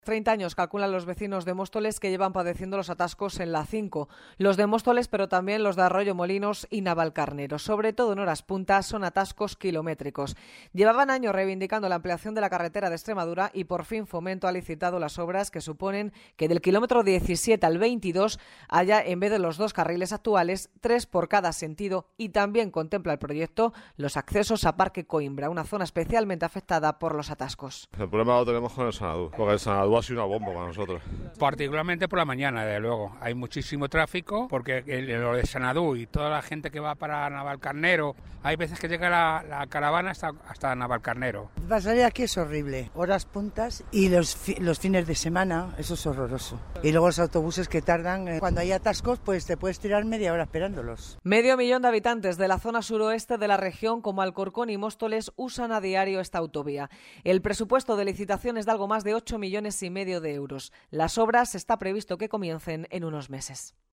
30 años calculan los vecinos de Móstoles que llevan padeciendo los atascos en la A5. Los de Móstoles, pero también los de Arroyomolinos y Navalcarnero. Sobre todo en horas puntas son atascos kilométricos. Llevaban años reivindicando la ampliación de la carretera de Extremadura y por fin Fomento ha licitado las obras que suponen que del kilómetro 17 al 22 haya, en vez de los 2 carriles actuales, 3 por cada sentido, y también contempla el proyecto los accesos a Parque Coimbra, una zona especialmente afectada por los atascos. El problema lo tenemos con el Sanadú, porque el Sanadú ha sido una bomba para nosotros. Particularmente por la mañana, desde luego. Hay muchísimo tráfico porque lo de Sanadú y toda la gente que va para Navalcarnero, hay veces que llega la caravana hasta Navalcarnero. Pasar aquí es horrible, horas puntas y los fines de semana, eso es horroroso. Y luego los autobuses que tardan, cuando hay atascos, pues te puedes tirar media hora esperándolos. 500.000 de habitantes de la zona suroeste de la región, como Alcorcón y Móstoles, usan a diario esta autovía. El presupuesto de licitación es de algo más de 8,5 millones de euros. Las obras está previsto que comiencen en unos meses.